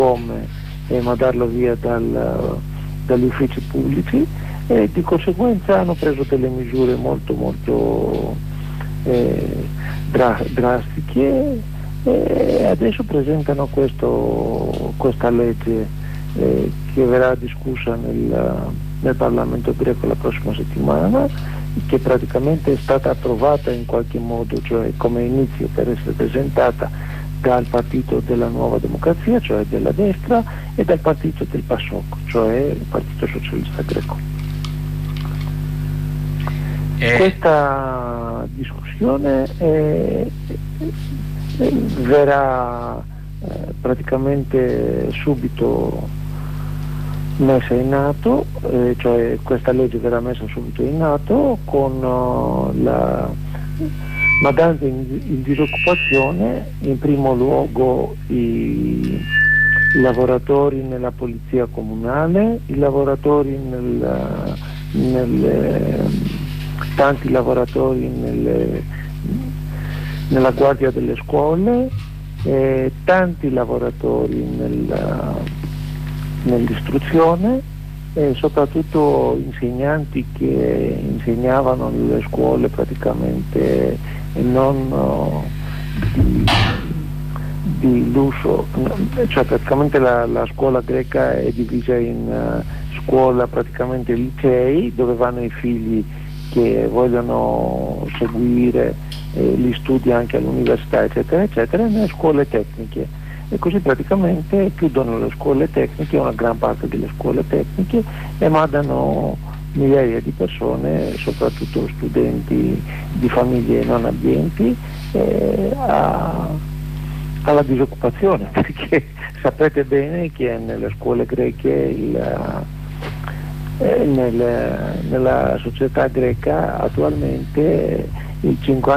come mandarlo via dagli uffici pubblici, e di conseguenza hanno preso delle misure molto drastiche, e adesso presentano questa legge che verrà discussa nel Parlamento greco la prossima settimana, che praticamente è stata approvata in qualche modo, cioè come inizio per essere presentata dal partito della Nuova Democrazia, cioè della destra, e dal partito del PASOK, cioè il Partito Socialista Greco. Questa discussione verrà praticamente subito messa in atto, cioè questa legge verrà messa subito in atto mandando in disoccupazione in primo luogo i lavoratori nella polizia comunale, i lavoratori tanti lavoratori nella guardia delle scuole, tanti lavoratori nell'istruzione, e soprattutto insegnanti che insegnavano nelle scuole praticamente non di lusso, cioè praticamente la scuola greca è divisa in scuola praticamente licei, dove vanno i figli che vogliono seguire gli studi anche all'università eccetera eccetera, e nelle scuole tecniche, e così praticamente chiudono le scuole tecniche, una gran parte delle scuole tecniche, e mandano migliaia di persone, soprattutto studenti di famiglie non abbienti, alla disoccupazione, perché sapete bene che nelle scuole greche nella società greca attualmente il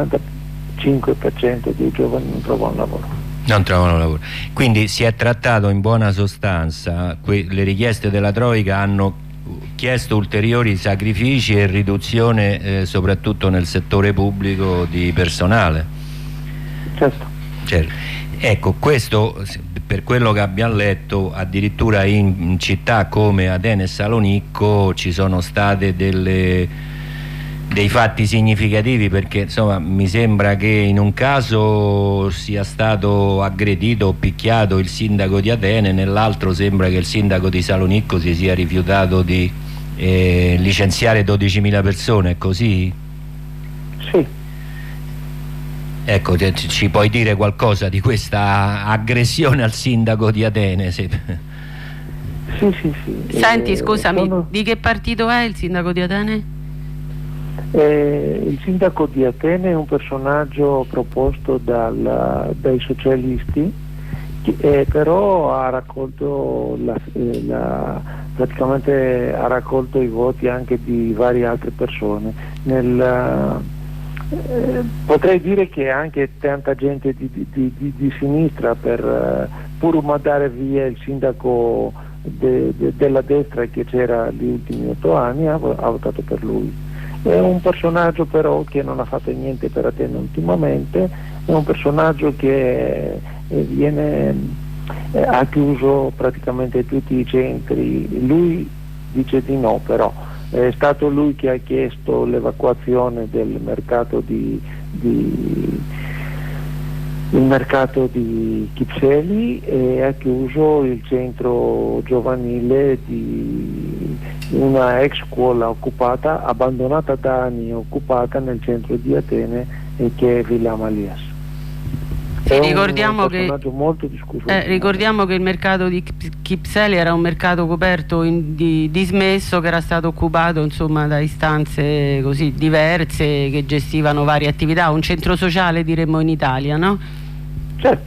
55% dei giovani non trovano lavoro. Non trovano lavoro. Quindi si è trattato in buona sostanza, le richieste della Troica hanno chiesto ulteriori sacrifici e riduzione soprattutto nel settore pubblico di personale. Certo. Ecco, questo per quello che abbiamo letto, addirittura in città come Atene e Salonicco ci sono state dei fatti significativi, perché insomma mi sembra che in un caso sia stato aggredito o picchiato il sindaco di Atene, nell'altro sembra che il sindaco di Salonicco si sia rifiutato di licenziare 12.000 persone, è così? Sì. Ecco, ci puoi dire qualcosa di questa aggressione al sindaco di Atene? Sì. Senti, scusami, di che partito è il sindaco di Atene? Il sindaco di Atene è un personaggio proposto dai socialisti, però ha raccolto praticamente ha raccolto i voti anche di varie altre persone. Potrei dire che anche tanta gente di sinistra, pur mandare via il sindaco della destra che c'era gli ultimi 8 anni, ha votato per lui. È un personaggio però che non ha fatto niente per Atene ultimamente, è un personaggio che ha chiuso praticamente tutti i centri. Lui dice di no, però è stato lui che ha chiesto l'evacuazione del mercato di Kypseli, e ha chiuso il centro giovanile di una ex scuola occupata, abbandonata da anni, occupata nel centro di Atene, che è Villa Amalias. È ricordiamo un personaggio molto discusso. Ricordiamo che il mercato di Kypseli era un mercato coperto dismesso, che era stato occupato insomma da istanze così diverse che gestivano varie attività, un centro sociale diremmo in Italia, no? Certo.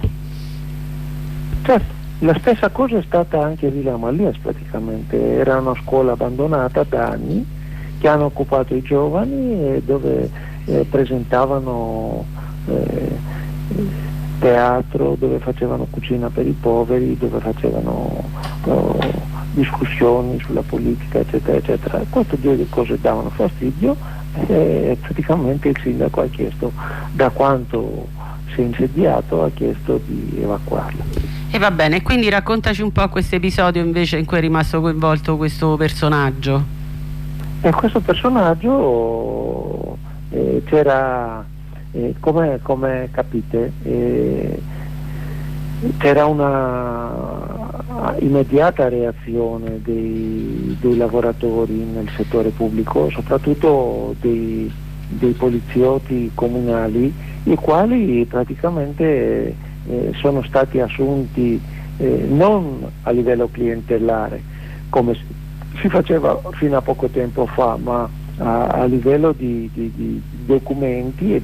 La stessa cosa è stata anche a Villa Amalias, praticamente era una scuola abbandonata da anni, che hanno occupato i giovani e dove presentavano teatro, dove facevano cucina per i poveri, dove facevano discussioni sulla politica eccetera eccetera. Queste due cose davano fastidio, e praticamente il sindaco ha chiesto, da quanto si è insediato, ha chiesto di evacuarlo. E va bene, quindi raccontaci un po' questo episodio invece in cui è rimasto coinvolto questo personaggio. E questo personaggio c'era, come capite, c'era una immediata reazione dei lavoratori nel settore pubblico, soprattutto dei poliziotti comunali, i quali praticamente sono stati assunti non a livello clientellare come si faceva fino a poco tempo fa, ma a livello di documenti e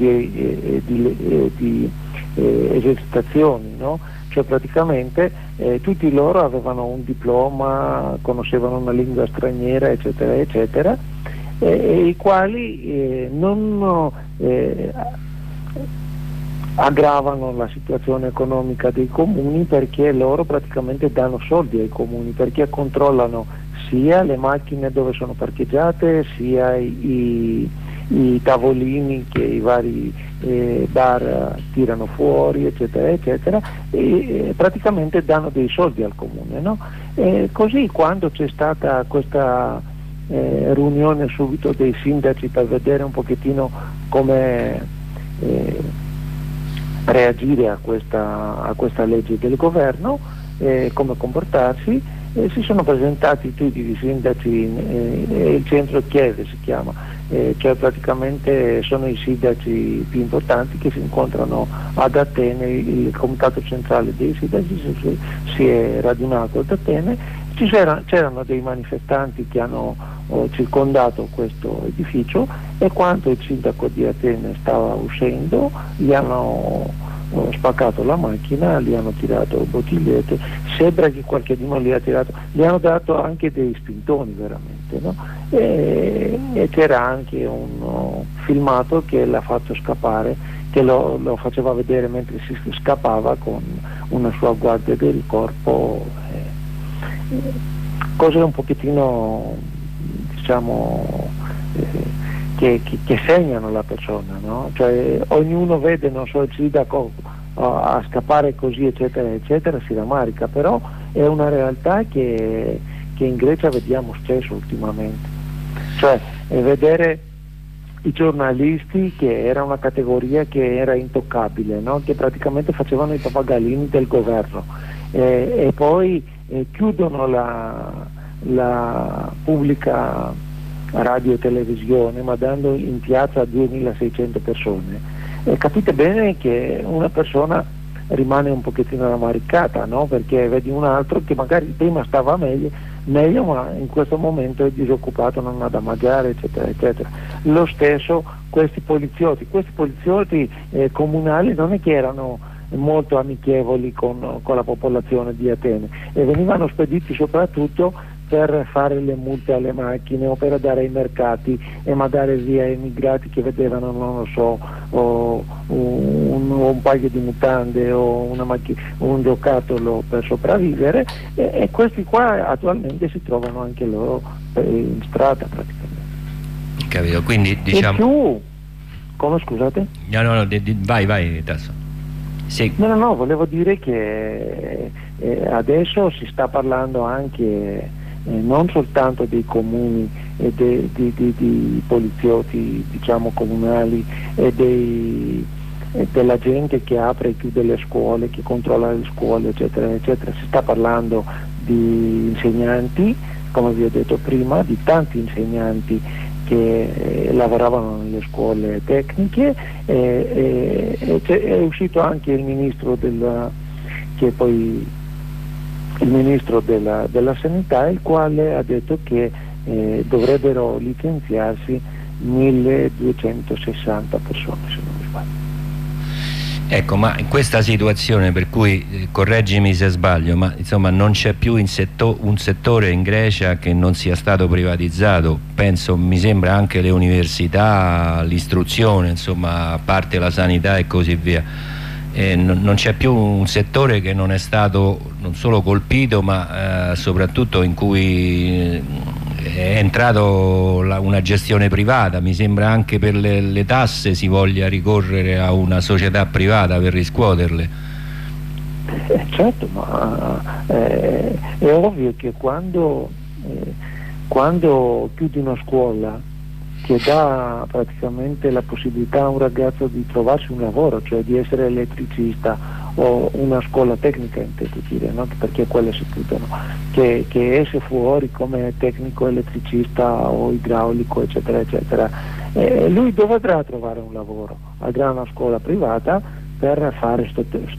di esercitazioni, no? Cioè praticamente tutti loro avevano un diploma, conoscevano una lingua straniera, eccetera, eccetera, e i quali non aggravano la situazione economica dei comuni, perché loro praticamente danno soldi ai comuni, perché controllano sia le macchine dove sono parcheggiate, sia i tavolini che i vari bar tirano fuori, eccetera, eccetera, e praticamente danno dei soldi al comune, no? E così quando c'è stata questa riunione subito dei sindaci per vedere un pochettino come reagire a questa legge del governo, come comportarsi, si sono presentati tutti i sindaci, il centro Chiese si chiama, cioè praticamente sono i sindaci più importanti che si incontrano ad Atene. Il comitato centrale dei sindaci si è radunato ad Atene, c'erano dei manifestanti che hanno circondato questo edificio, e quando il sindaco di Atene stava uscendo gli hanno spaccato la macchina, gli hanno tirato bottigliette, sembra che qualcuno gli ha tirato, gli hanno dato anche dei spintoni veramente, no? E c'era anche un filmato che l'ha fatto scappare, che lo faceva vedere mentre si scappava con una sua guardia del corpo, cose un pochettino, diciamo, che segnano la persona, no? Cioè ognuno vede, non so, il sindaco a scappare così, eccetera, eccetera, si rammarica, però è una realtà che in Grecia vediamo spesso ultimamente, cioè vedere i giornalisti, che era una categoria che era intoccabile, no? Che praticamente facevano i pappagalini del governo, e poi chiudono la pubblica radio e televisione, mandando in piazza 2600 persone. Capite bene che una persona rimane un pochettino rammaricata, no? Perché vedi un altro che magari prima stava meglio, ma in questo momento è disoccupato, non ha da mangiare, eccetera, eccetera. Lo stesso questi poliziotti comunali non è che erano molto amichevoli con la popolazione di Atene, e venivano spediti soprattutto per fare le multe alle macchine o per andare ai mercati e mandare via immigrati che vedevano, non lo so, un paio di mutande o un giocattolo per sopravvivere, e questi qua attualmente si trovano anche loro in strada praticamente. Capito, quindi diciamo... E più... Come, scusate? No, vai Tasso. Sì. No, volevo dire che adesso si sta parlando anche non soltanto dei comuni e di poliziotti, diciamo, comunali, e della gente che apre e chiude le scuole, che controlla le scuole, eccetera, eccetera. Si sta parlando di insegnanti, come vi ho detto prima, di tanti insegnanti che lavoravano nelle scuole tecniche, è uscito anche il ministro della sanità, il quale ha detto che dovrebbero licenziarsi 1260 persone, se non mi sbaglio. Ecco, ma in questa situazione, per cui correggimi se sbaglio, ma insomma non c'è più un settore in Grecia che non sia stato privatizzato, penso, mi sembra anche le università, l'istruzione, insomma, a parte la sanità e così via. Non c'è più un settore che non è stato non solo colpito, ma soprattutto in cui è entrato una gestione privata. Mi sembra anche per le tasse si voglia ricorrere a una società privata per riscuoterle. Certo, ma è ovvio che quando chiudi una scuola che dà praticamente la possibilità a un ragazzo di trovarsi un lavoro, cioè di essere elettricista o una scuola tecnica, intendo dire, no? Perché quelle si chiudono, che esce fuori come tecnico elettricista o idraulico, eccetera, eccetera, lui dovrà trovare un lavoro, andrà a una scuola privata per fare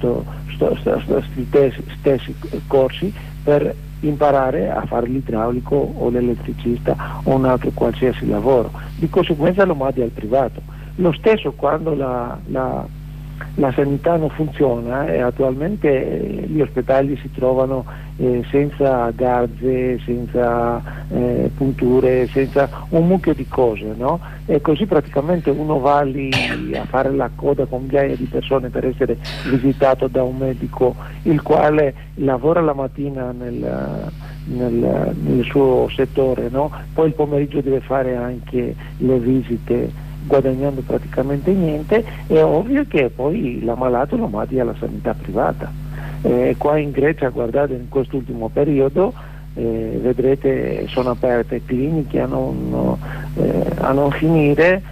stessi corsi per imparare a fare l'idraulico o l'elettricista o un altro qualsiasi lavoro. Di conseguenza lo mandi al privato. Lo stesso quando la sanità non funziona, e attualmente gli ospedali si trovano senza garze, senza punture, senza un mucchio di cose, no? E così praticamente uno va lì a fare la coda con migliaia di persone per essere visitato da un medico il quale lavora la mattina nel suo settore, no? Poi il pomeriggio deve fare anche le visite guadagnando praticamente niente. È ovvio che poi l'ammalato lo mandi alla sanità privata. Qua in Grecia, guardate, in quest'ultimo periodo vedrete sono aperte cliniche a non finire,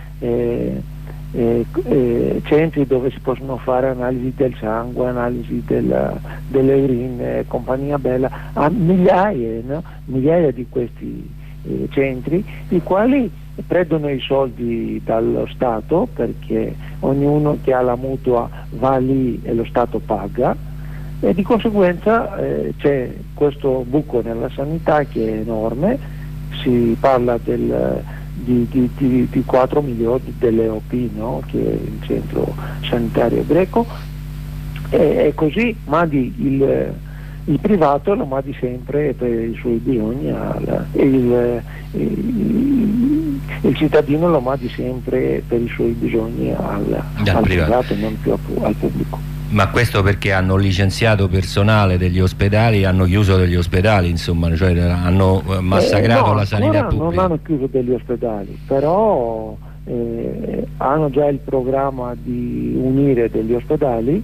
centri dove si possono fare analisi del sangue, analisi delle urine, compagnia bella, a migliaia di questi centri, i quali prendono i soldi dallo Stato, perché ognuno che ha la mutua va lì e lo Stato paga, e di conseguenza c'è questo buco nella sanità che è enorme. Si parla di 4 milioni dell'EOP, no? Che è il centro sanitario greco, e così mandi il privato lo mandi sempre per i suoi bisogni, il cittadino lo mandi sempre per i suoi bisogni al privato, non più al pubblico. Ma questo perché hanno licenziato personale degli ospedali, hanno chiuso degli ospedali, insomma, cioè hanno massacrato la sanità pubblica? Non hanno chiuso degli ospedali, però hanno già il programma di unire degli ospedali,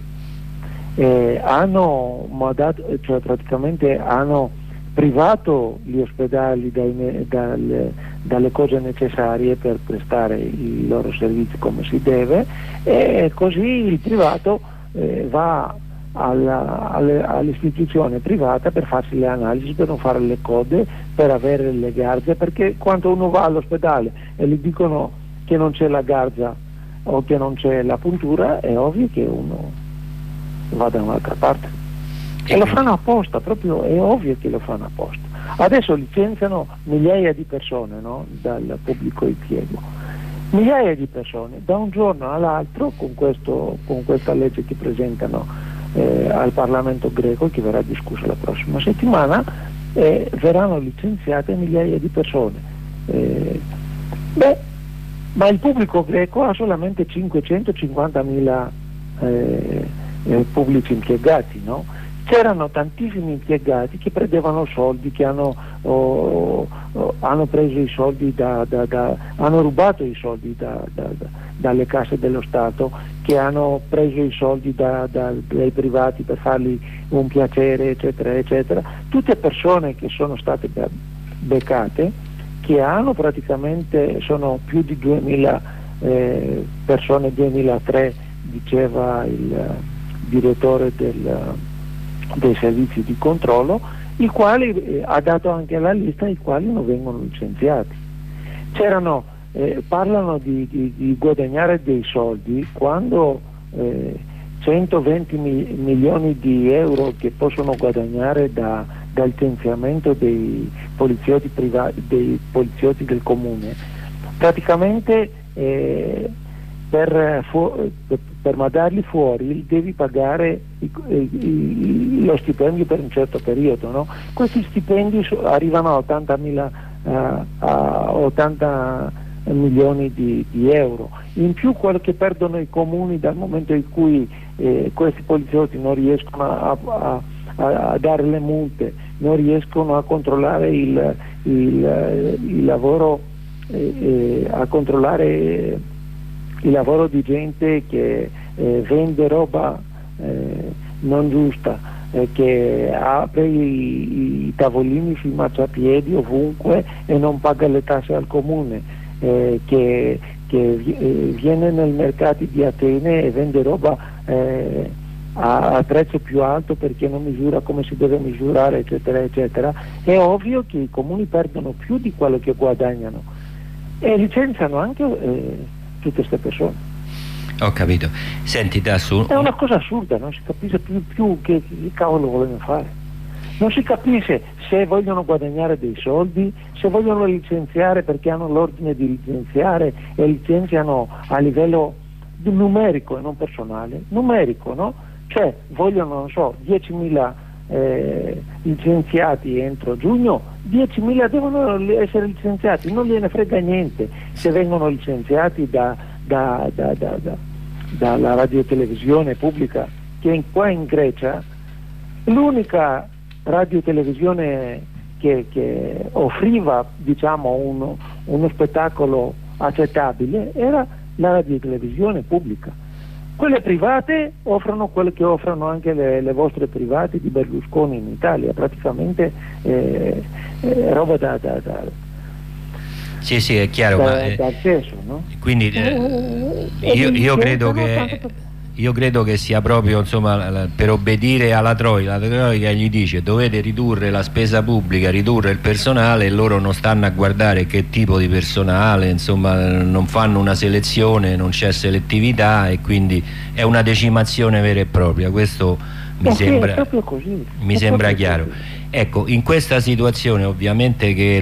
hanno praticamente hanno privato gli ospedali dalle cose necessarie per prestare i loro servizi come si deve, e così il privato va all'istituzione privata per farsi le analisi, per non fare le code, per avere le garze, perché quando uno va all'ospedale e gli dicono che non c'è la garza o che non c'è la puntura, è ovvio che uno va da un'altra parte, e lo fanno apposta, proprio è ovvio che lo fanno apposta. Adesso licenziano migliaia di persone, no? Dal pubblico impiego, migliaia di persone da un giorno all'altro, con questa legge che presentano al Parlamento greco, che verrà discussa la prossima settimana, verranno licenziate migliaia di persone. Ma il pubblico greco ha solamente 550.000 pubblici impiegati, no? C'erano tantissimi impiegati che prendevano soldi, che hanno preso i soldi hanno rubato i soldi dalle casse dello Stato, che hanno preso i soldi dai privati per fargli un piacere, eccetera, eccetera. Tutte persone che sono state beccate, che hanno praticamente, sono più di 2000 persone, 2003 diceva il direttore dei servizi di controllo, i quali ha dato anche la lista, i quali non vengono licenziati. Parlano di guadagnare dei soldi quando 120 milioni di euro che possono guadagnare dal licenziamento dei poliziotti privati, dei poliziotti del comune, praticamente per mandarli fuori devi pagare lo stipendio per un certo periodo, no? Questi stipendi arrivano a 80 milioni di euro, in più quello che perdono i comuni dal momento in cui questi poliziotti non riescono a dare le multe, non riescono a controllare il lavoro, a controllare il lavoro di gente che vende roba non giusta, che apre i tavolini sui marciapiedi ovunque e non paga le tasse al comune, che viene nei mercati di Atene e vende roba a prezzo più alto perché non misura come si deve misurare, eccetera eccetera. È ovvio che i comuni perdono più di quello che guadagnano e licenziano anche tutte queste persone. Ho capito. Senti Tasso, è una cosa assurda, non si capisce più che cavolo vogliono fare, non si capisce se vogliono guadagnare dei soldi, se vogliono licenziare perché hanno l'ordine di licenziare e licenziano a livello numerico e non personale, numerico, no? Cioè vogliono, non so, 10.000 licenziati entro giugno, 10.000 devono essere licenziati, non gliene frega niente se vengono licenziati dalla radiotelevisione pubblica, che qua in Grecia l'unica radiotelevisione che offriva, diciamo, uno spettacolo accettabile era la radiotelevisione pubblica. Quelle private offrono quello che offrono anche le vostre private di Berlusconi in Italia, praticamente roba da sì, è chiaro, ma accesso, no? Quindi io credo che sia proprio, insomma, per obbedire alla Troica gli dice dovete ridurre la spesa pubblica, ridurre il personale, e loro non stanno a guardare che tipo di personale, insomma, non fanno una selezione, non c'è selettività e quindi è una decimazione vera e propria. Questo mi sembra chiaro. Così. Ecco, in questa situazione ovviamente che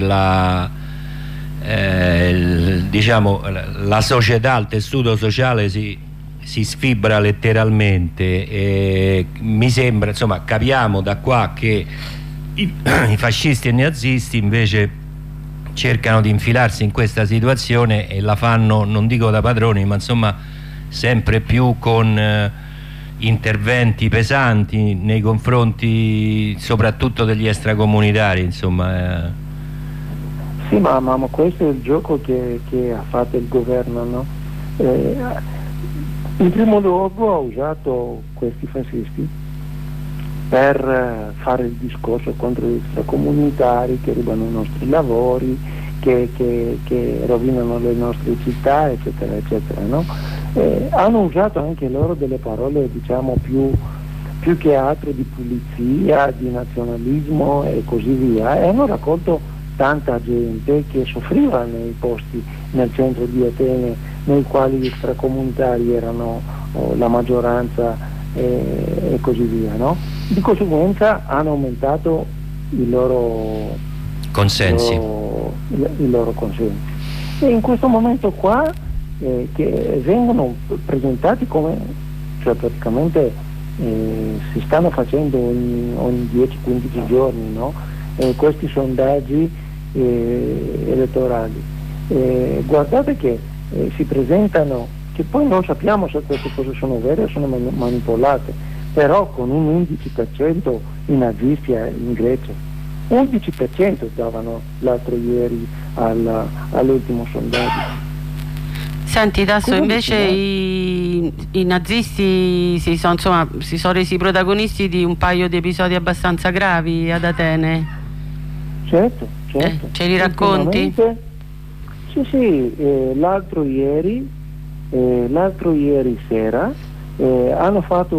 diciamo la società, il tessuto sociale si sfibra letteralmente, e mi sembra, insomma, capiamo da qua che i fascisti e i nazisti invece cercano di infilarsi in questa situazione e la fanno, non dico da padroni, ma insomma sempre più con interventi pesanti nei confronti soprattutto degli extracomunitari, insomma. Sì, ma questo è il gioco che ha fatto il governo, no? In primo luogo ha usato questi fascisti per fare il discorso contro gli extracomunitari che rubano i nostri lavori, che rovinano le nostre città, eccetera eccetera, no? Hanno usato anche loro delle parole, diciamo, più che altro di pulizia, di nazionalismo e così via, e hanno raccolto tanta gente che soffriva nei posti nel centro di Atene nei quali gli extracomunitari erano la maggioranza e così via, no? Di conseguenza hanno aumentato i loro consensi. E in questo momento qua che vengono presentati come, cioè praticamente si stanno facendo ogni 10-15 giorni, no? Questi sondaggi elettorali. Guardate che si presentano, che poi non sappiamo se queste cose sono vere o sono manipolate, però con un 11% i nazisti in Grecia, 11% davano l'altro ieri all'ultimo sondaggio. Senti Tasso, invece i nazisti si sono resi protagonisti di un paio di episodi abbastanza gravi ad Atene. Certo. Ce li racconti? Sì, l'altro ieri sera hanno fatto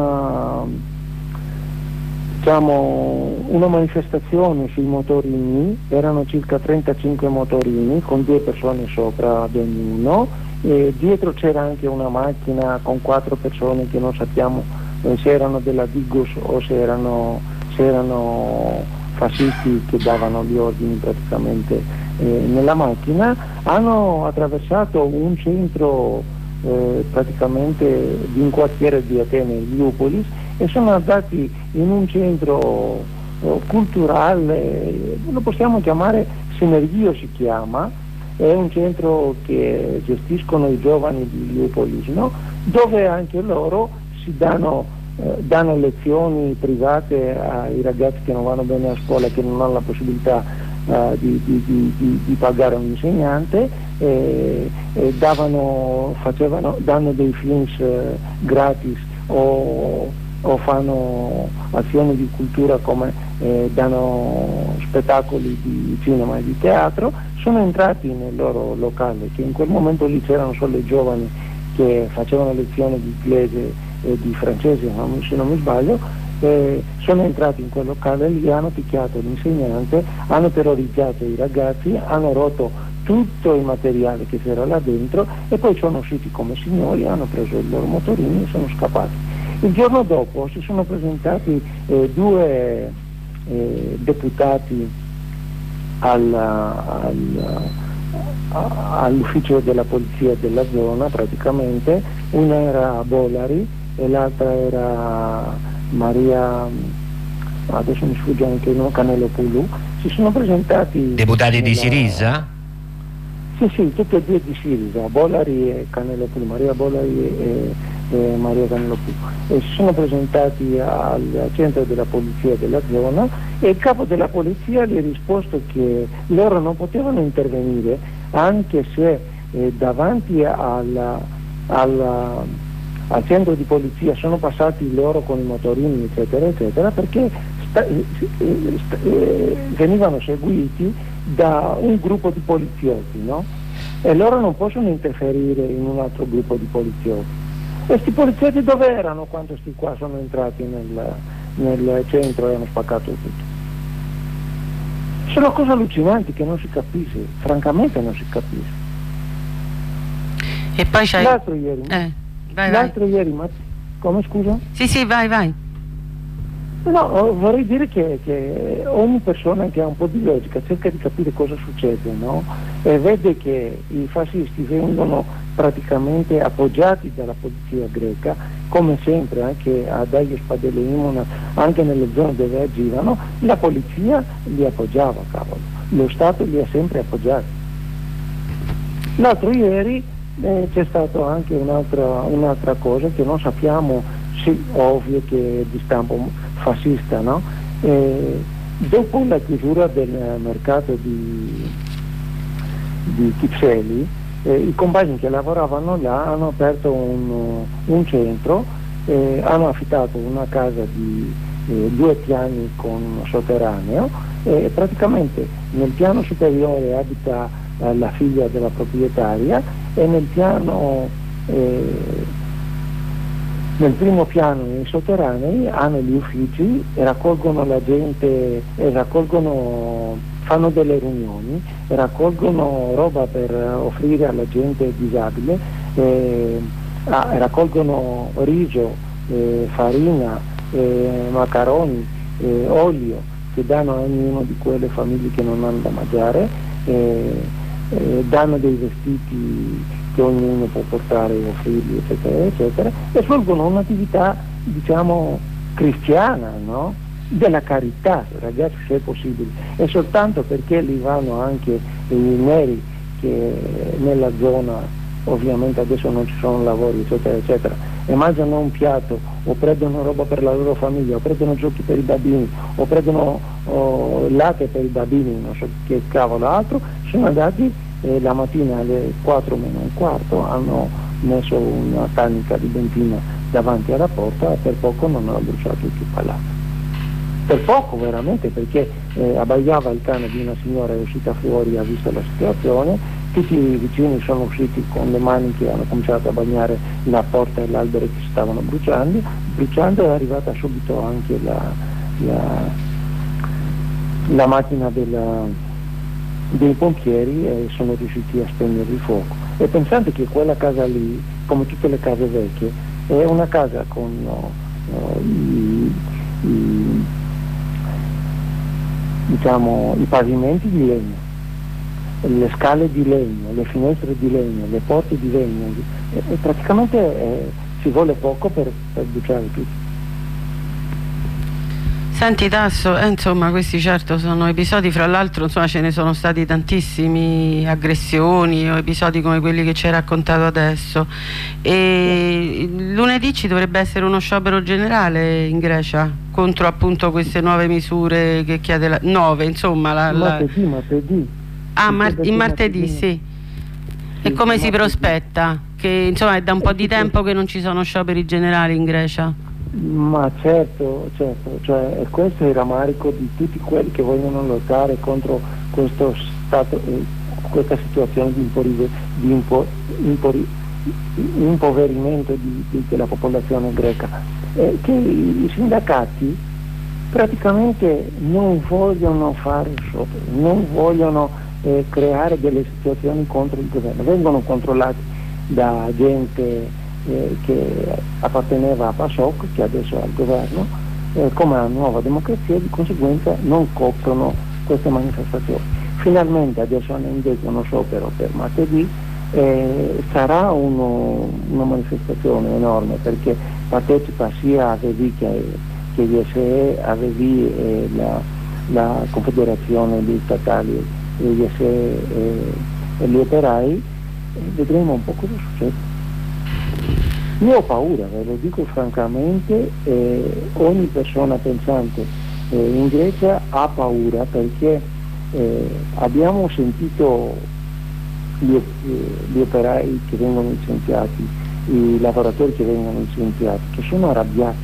una manifestazione sui motorini, erano circa 35 motorini con 2 persone sopra ad ognuno, e dietro c'era anche una macchina con 4 persone che non sappiamo se erano della Digos o se erano fascisti che davano gli ordini praticamente nella macchina. Hanno attraversato un centro praticamente di un quartiere di Atene, Iliupolis, e sono andati in un centro culturale, lo possiamo chiamare Sinergio, si chiama, è un centro che gestiscono i giovani di Iliupolis, no? Dove anche loro si danno lezioni private ai ragazzi che non vanno bene a scuola, che non hanno la possibilità di pagare un insegnante, danno dei films gratis o o fanno azioni di cultura come danno spettacoli di cinema e di teatro, sono entrati nel loro locale, che in quel momento lì c'erano solo i giovani che facevano lezioni di inglese e di francese, se non mi sbaglio, sono entrati in quel locale lì, hanno picchiato l'insegnante, hanno terrorizzato i ragazzi, hanno rotto tutto il materiale che c'era là dentro e poi sono usciti come signori, hanno preso i loro motorini e sono scappati. Il giorno dopo si sono presentati due deputati all'ufficio della polizia della zona, praticamente. Una era Bolari e l'altra era Maria, adesso mi sfugge anche il nome, Canelopulu. Si sono presentati deputati di Sirisa? Sì, tutti e due di Sirisa, Bolari e Canelopulu, Maria Bolari e Maria Canelopulu, e si sono presentati al centro della polizia della zona e il capo della polizia gli ha risposto che loro non potevano intervenire anche se davanti al centro di polizia sono passati loro con i motorini eccetera eccetera, perché venivano seguiti da un gruppo di poliziotti, no? E loro non possono interferire in un altro gruppo di poliziotti. E questi poliziotti dove erano quando questi qua sono entrati nel centro e hanno spaccato tutto? Sono cose allucinanti che non si capisce, francamente non si capisce. E poi c'hai... L'altro ieri, come scusa? Sì, vai. No, vorrei dire che ogni persona che ha un po' di logica cerca di capire cosa succede, no? E vede che i fascisti vengono praticamente appoggiati dalla polizia greca, come sempre anche a Daio Spadelle Imola, anche nelle zone dove agivano, la polizia li appoggiava, cavolo. Lo Stato li ha sempre appoggiati. L'altro ieri c'è stato anche un'altra cosa che non sappiamo, sì, ovvio che è di stampo fascista, no? Dopo la chiusura del mercato di Chipseli, i compagni che lavoravano là hanno aperto un centro, hanno affittato una casa di 2 piani con sotterraneo e praticamente nel piano superiore abita la figlia della proprietaria e nel primo piano, nei sotterranei, hanno gli uffici e raccolgono la gente, fanno delle riunioni, raccolgono roba per offrire alla gente disabile, raccolgono riso, farina, macaroni, olio che danno a ognuno di quelle famiglie che non hanno da mangiare, danno dei vestiti che ognuno può portare e offrirgli eccetera eccetera, e svolgono un'attività diciamo cristiana, no? Della carità, ragazzi, se è possibile, e soltanto perché lì vanno anche i neri che nella zona, ovviamente adesso non ci sono lavori eccetera eccetera, e mangiano un piatto o prendono roba per la loro famiglia o prendono giochi per i bambini o prendono latte per i bambini, non so che cavolo altro, sono andati la mattina alle 4 meno un quarto, hanno messo una tanica di benzina davanti alla porta e per poco non hanno bruciato tutto il palazzo. Per poco veramente, perché abbaiava il cane di una signora, è uscita fuori, ha visto la situazione, tutti i vicini sono usciti con le mani che hanno cominciato a bagnare la porta e l'albero che si stavano bruciando, è arrivata subito anche la macchina dei pompieri e sono riusciti a spegnere il fuoco. E pensate che quella casa lì, come tutte le case vecchie, è una casa con i pavimenti di legno, le scale di legno, le finestre di legno, le porte di legno, e praticamente ci vuole poco per bruciare tutto. Senti Tasso, insomma questi certo sono episodi, fra l'altro insomma ce ne sono stati tantissimi, aggressioni o episodi come quelli che ci hai raccontato adesso, e lunedì ci dovrebbe essere uno sciopero generale in Grecia contro appunto queste nuove misure che chiede insomma martedì. Il martedì, sì. E come si prospetta? Che insomma è da un po' di tempo che non ci sono scioperi generali in Grecia. Ma certo, cioè questo è il rammarico di tutti quelli che vogliono lottare contro questo stato, questa situazione di impoverimento della popolazione greca, che i sindacati praticamente non vogliono fare sciopero, non vogliono creare delle situazioni contro il governo, vengono controllati da gente che apparteneva a PASOK, che adesso è al governo, come una nuova democrazia, di conseguenza non coprono queste manifestazioni. Finalmente adesso hanno indetto uno sciopero per martedì, sarà una manifestazione enorme perché partecipa sia AVV che ISE, AVV e la Confederazione degli Statali, ISE e gli operai, vedremo un po' cosa succede. Io ho paura, ve lo dico francamente, ogni persona pensante in Grecia ha paura perché abbiamo sentito gli operai che vengono licenziati, i lavoratori che vengono licenziati, che sono arrabbiati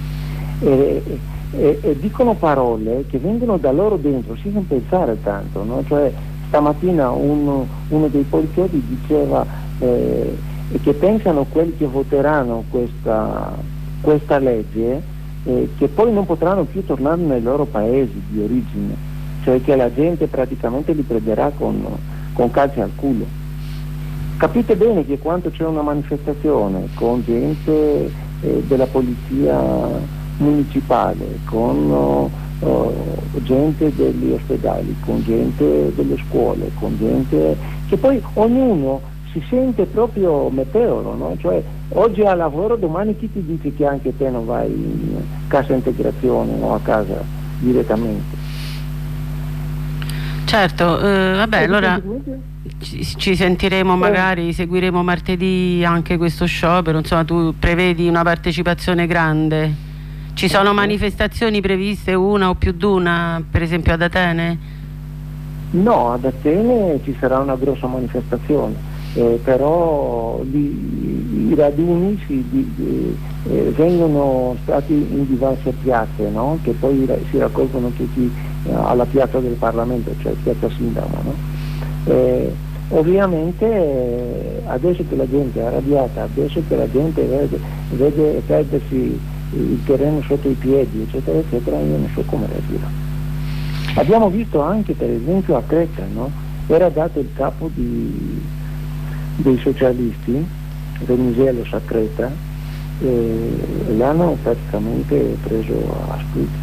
e dicono parole che vengono da loro dentro senza pensare tanto, no? Cioè, stamattina uno dei poliziotti diceva che pensano quelli che voteranno questa legge che poi non potranno più tornare nei loro paesi di origine, cioè che la gente praticamente li prenderà con calci al culo. Capite bene che quando c'è una manifestazione con gente della polizia municipale, con gente degli ospedali, con gente delle scuole, con gente che poi ognuno si sente proprio meteoro, no? Cioè oggi a lavoro, domani chi ti dice che anche te non vai in cassa integrazione o a casa direttamente? Certo, vabbè, allora ci sentiremo, magari seguiremo martedì anche questo sciopero, insomma tu prevedi una partecipazione grande? Ci sono manifestazioni previste, una o più di una, per esempio ad Atene? No, ad Atene ci sarà una grossa manifestazione. Però i raduni vengono stati in diverse piazze, no? Che poi si raccolgono tutti alla piazza del Parlamento, cioè piazza Sindamo, no? Ovviamente adesso che la gente è arrabbiata, adesso che la gente vede perdersi il terreno sotto i piedi, eccetera, eccetera, io non so come reagire. Abbiamo visto anche per esempio a Creta, no? Era dato il capo dei socialisti, Venizelos a Creta, e l'hanno praticamente preso a spruzzo.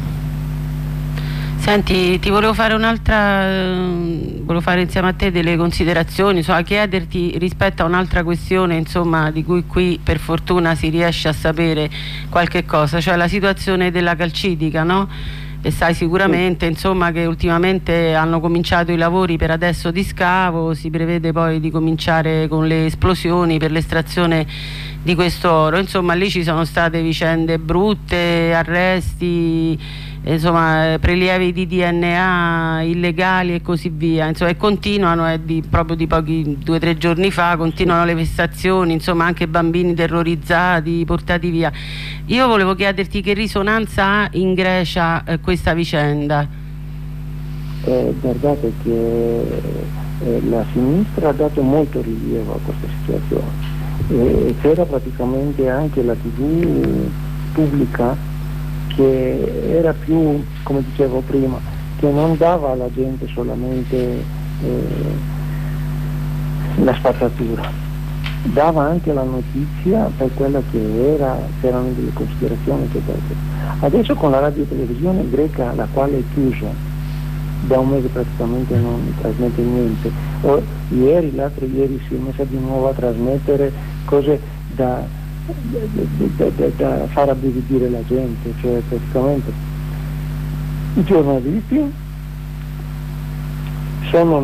Senti, ti volevo fare volevo fare insieme a te delle considerazioni, insomma, chiederti rispetto a un'altra questione, insomma, di cui qui per fortuna si riesce a sapere qualche cosa, cioè la situazione della calcidica, no? E sai sicuramente, insomma, che ultimamente hanno cominciato i lavori per adesso di scavo, si prevede poi di cominciare con le esplosioni per l'estrazione di questo oro. Insomma, lì ci sono state vicende brutte, arresti, insomma, prelievi di DNA illegali e così via, insomma, e continuano, proprio di pochi 2 o 3 giorni fa, continuano le vessazioni, insomma, anche bambini terrorizzati, portati via. Io volevo chiederti che risonanza ha in Grecia questa vicenda. Guardate che la sinistra ha dato molto rilievo a questa situazione, c'era praticamente anche la TV pubblica che era più, come dicevo prima, che non dava alla gente solamente la spazzatura, dava anche la notizia per quella che era, c'erano delle considerazioni che adesso con la radio e televisione greca, la quale è chiusa da un mese, praticamente non trasmette niente, l'altro ieri si è messa di nuovo a trasmettere cose da far abbrividire la gente, cioè praticamente i giornalisti sono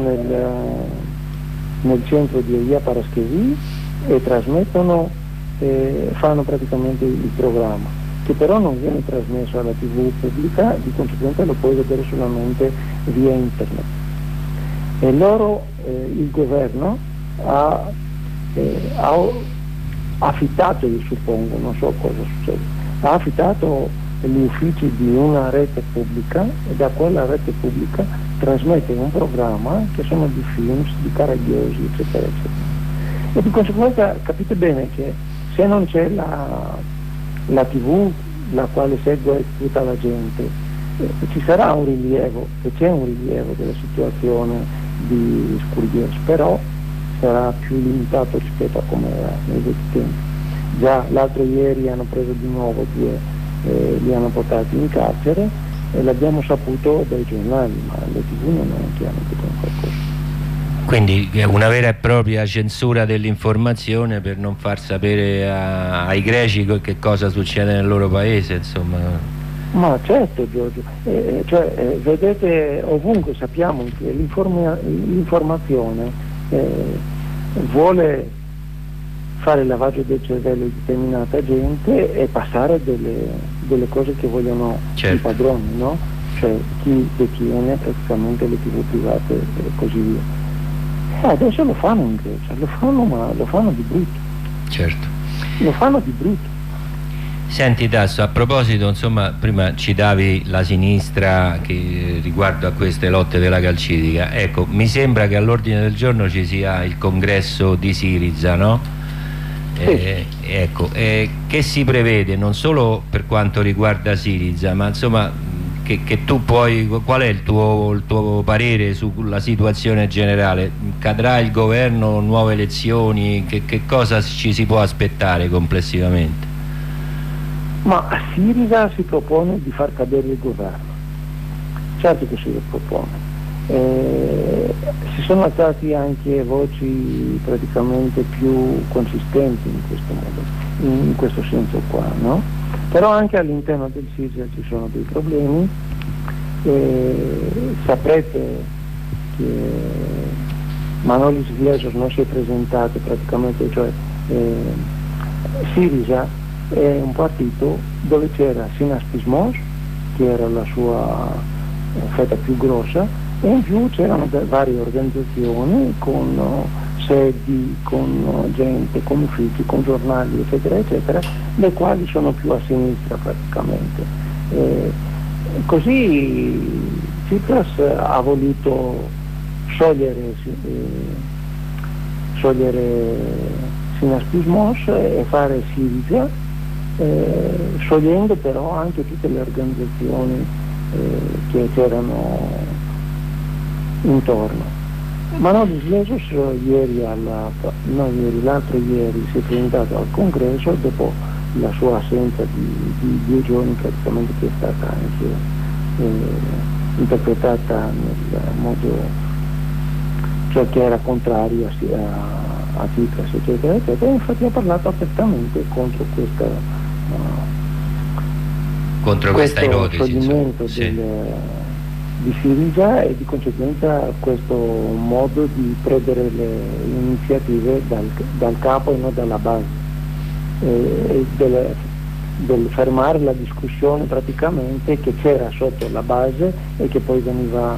nel centro di Agia Paraschevi e trasmettono, fanno praticamente il programma, che però non viene trasmesso alla TV pubblica, di conseguenza lo puoi vedere solamente via internet. E loro, il governo ha affittato, io suppongo, non so cosa succede, ha affittato gli uffici di una rete pubblica e da quella rete pubblica trasmette un programma che sono di films, di carabiosi, eccetera, eccetera. E di conseguenza capite bene che se non c'è la TV la quale segue tutta la gente, ci sarà un rilievo, e c'è un rilievo della situazione di Skurdies, però sarà più limitato rispetto a come era nei vecchi tempi. Già l'altro ieri hanno preso di nuovo li hanno portati in carcere e l'abbiamo saputo dai giornali, ma le TV non è che hanno detto qualcosa. Quindi è una vera e propria censura dell'informazione per non far sapere ai greci che cosa succede nel loro paese, insomma. Ma certo, Giorgio, vedete, ovunque sappiamo che l'informazione vuole fare il lavaggio del cervello di determinata gente e passare delle cose che vogliono i padroni, no? Cioè chi detiene praticamente le TV private e così via. Adesso lo fanno in Grecia, ma lo fanno di brutto. Certo. Lo fanno di brutto. Senti Tasso, a proposito, insomma, prima citavi la sinistra riguardo a queste lotte della calcistica. Ecco, mi sembra che all'ordine del giorno ci sia il congresso di Siriza, no? Ecco, che si prevede non solo per quanto riguarda Siriza, ma insomma che tu puoi, qual è il tuo parere sulla situazione generale? Cadrà il governo, nuove elezioni, che cosa ci si può aspettare complessivamente? Ma Siriza si propone di far cadere il governo, certo che si propone. Si sono alzati anche voci praticamente più consistenti in questo modo, in questo senso qua, no? Però anche all'interno del Siriza ci sono dei problemi. Saprete che Manolis Vlesos non si è presentato praticamente, cioè Siriza è un partito dove c'era Sinas Pismos, che era la sua fetta più grossa, e in più c'erano varie organizzazioni con sedi, con gente, con uffici, con giornali, eccetera, eccetera, le quali sono più a sinistra praticamente. Così Tsipras ha voluto sciogliere Sinas Pismos e fare Siriza, sciogliendo però anche tutte le organizzazioni che c'erano intorno. Manolis Vlesos l'altro ieri si è presentato al congresso dopo la sua assenza di 2 giorni praticamente, che è stata anche interpretata nel modo, cioè che era contrario a Tsipras, eccetera, eccetera, e infatti ha parlato apertamente contro questa ipotesi, scioglimento di Siriza, e di conseguenza questo modo di prendere le iniziative dal capo e non dalla base, del fermare la discussione praticamente che c'era sotto la base e che poi veniva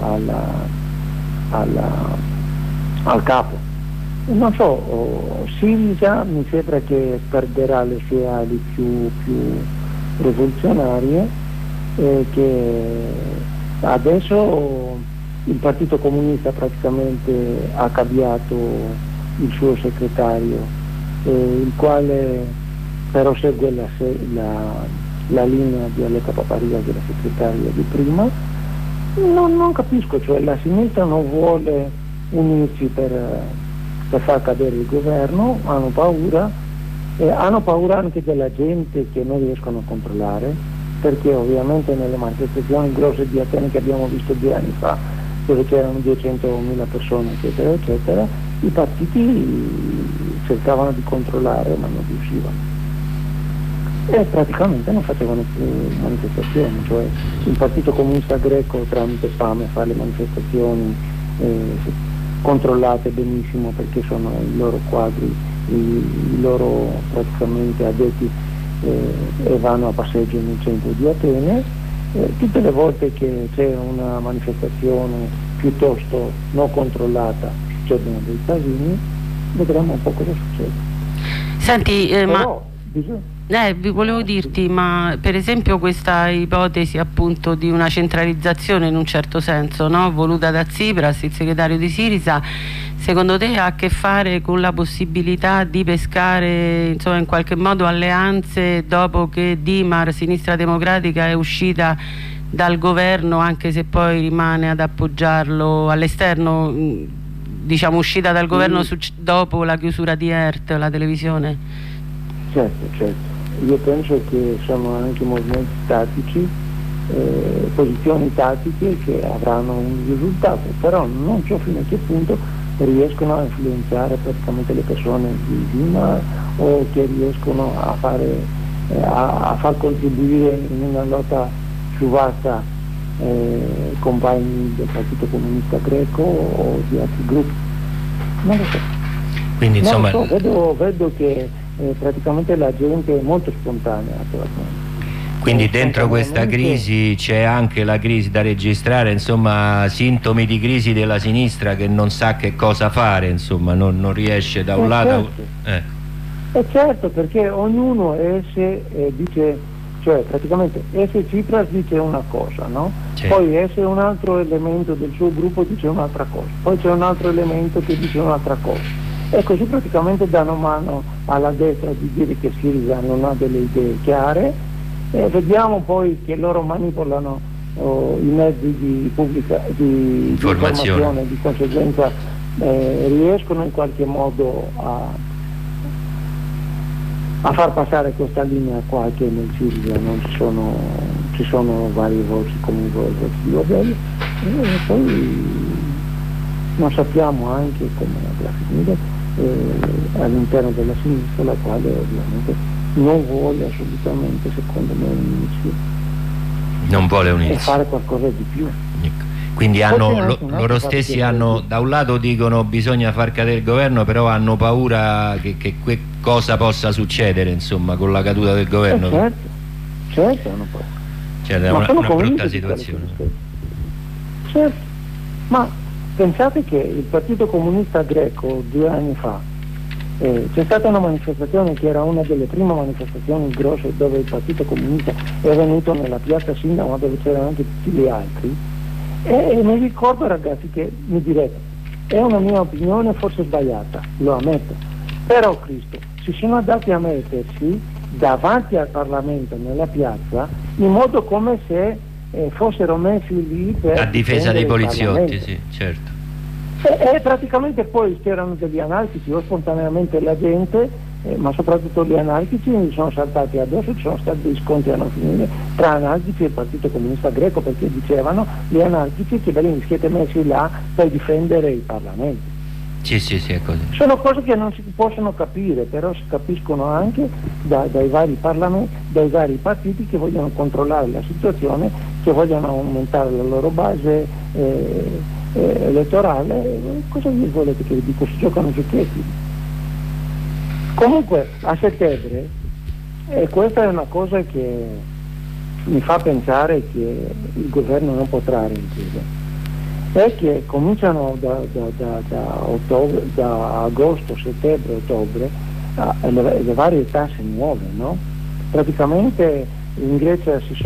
al capo. Non so, Siriza mi sembra che perderà le sue ali più rivoluzionarie, che adesso il Partito Comunista praticamente ha cambiato il suo segretario, il quale però segue la linea di Aleta Paparia, della segretaria di prima. Non capisco, cioè la sinistra non vuole unirsi per far cadere il governo, hanno paura anche della gente che non riescono a controllare, perché ovviamente nelle manifestazioni grosse di Atene che abbiamo visto 2 anni fa, dove c'erano 200.000 persone, eccetera, eccetera, i partiti cercavano di controllare ma non riuscivano. E praticamente non facevano più manifestazioni, cioè il Partito Comunista Greco tramite Fame fa le manifestazioni controllate benissimo, perché sono i loro quadri, i loro praticamente addetti, e vanno a passeggio nel centro di Atene. Tutte le volte che c'è una manifestazione piuttosto non controllata succedono dei casini, vedremo un po' cosa succede. Senti, però, Vi volevo dirti, ma per esempio questa ipotesi appunto di una centralizzazione in un certo senso, no? Voluta da Tsipras, il segretario di Syriza, secondo te ha a che fare con la possibilità di pescare, insomma, in qualche modo alleanze dopo che Dimar, Sinistra Democratica, è uscita dal governo, anche se poi rimane ad appoggiarlo all'esterno, diciamo uscita dal governo dopo la chiusura di ERT, la televisione? Certo. Io penso che sono anche movimenti tattici, posizioni tattiche che avranno un risultato, però non so fino a che punto riescono a influenzare praticamente le persone di Dimar o che riescono a far contribuire in una lotta più vasta compagni del Partito Comunista Greco o di altri gruppi. Non lo so. Quindi, insomma, non lo so, vedo che praticamente la gente è molto spontanea attualmente. Quindi dentro questa crisi c'è anche la crisi da registrare, insomma, sintomi di crisi della sinistra che non sa che cosa fare, insomma, non riesce da un lato... certo, perché ognuno dice, cioè praticamente Tsipras dice una cosa, no? Poi un altro elemento del suo gruppo dice un'altra cosa, poi c'è un altro elemento che dice un'altra cosa. E così praticamente danno mano alla destra di dire che Syriza non ha delle idee chiare, e vediamo poi che loro manipolano i mezzi di informazione, di conseguenza riescono in qualche modo a far passare questa linea qua, che nel Syriza non ci sono varie voci come i voci di Ovelli, e poi non sappiamo anche come andrà a finire all'interno della sinistra, la quale ovviamente non vuole assolutamente, secondo me, unirsi. Non vuole unirsi. E fare qualcosa di più. Quindi loro stessi hanno, da un lato dicono bisogna far cadere il governo, però hanno paura che cosa possa succedere, insomma, con la caduta del governo. Certo hanno paura. Cioè, è una brutta situazione. Certo, ma pensate che il Partito Comunista Greco 2 anni fa c'è stata una manifestazione che era una delle prime manifestazioni grosse dove il Partito Comunista è venuto nella piazza Sindaco, dove c'erano anche tutti gli altri, e mi ricordo, ragazzi, che mi direte, è una mia opinione forse sbagliata, lo ammetto, però Cristo, si sono andati a mettersi davanti al Parlamento nella piazza in modo come se fossero messi lì per a difesa dei poliziotti, sì, certo. E praticamente poi c'erano degli anarchici, o spontaneamente la gente, ma soprattutto gli anarchici, mi sono saltati addosso, ci sono stati dei scontri a non finire tra anarchici e il Partito Comunista Greco, perché dicevano gli anarchici che vi siete messi là per difendere il Parlamento. Sì, è così. Sono cose che non si possono capire, però si capiscono anche dai vari parlamenti, dai vari partiti che vogliono controllare la situazione, che vogliono aumentare la loro base elettorale. Cosa vi volete che vi dico? Si giocano giochetti. Comunque a settembre, questa è una cosa che mi fa pensare che il governo non potrà reagire, è che cominciano da agosto, settembre, ottobre le varie tasse nuove, no? Praticamente in Grecia si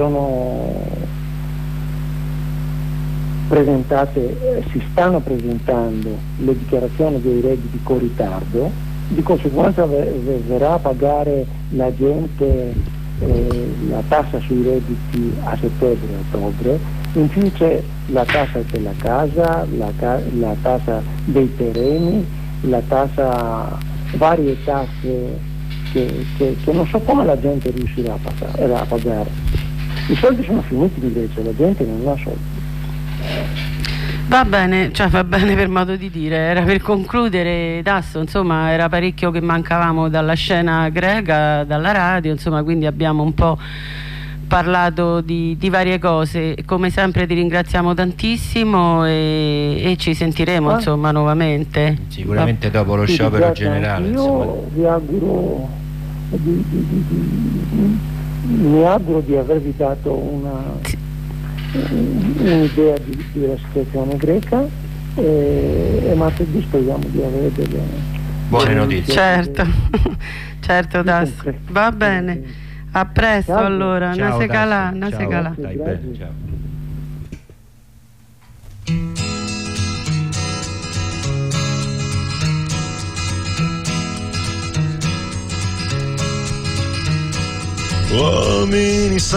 stanno presentando le dichiarazioni dei redditi con ritardo, di conseguenza verrà a pagare la gente la tassa sui redditi a settembre e ottobre, in più c'è la tassa della casa, la tassa dei terreni, varie tasse che non so come la gente riuscirà a pagare. I soldi sono finiti in Grecia, la gente non ha soldi. Va bene per modo di dire, era per concludere, Tasso, insomma era parecchio che mancavamo dalla scena greca, dalla radio, insomma, quindi abbiamo un po' parlato di varie cose. Come sempre ti ringraziamo tantissimo e ci sentiremo insomma nuovamente. Sicuramente dopo lo sciopero generale. Io vi auguro mi auguro di avervi dato un'idea della situazione greca, e martedì speriamo di avere buone notizie. Certo, certo Tasso. Va bene, a presto. Ciao. Allora, Ciao, Nase calà, Tasso. Nase Ciao. calà. Dai, bene, ciao. Uomini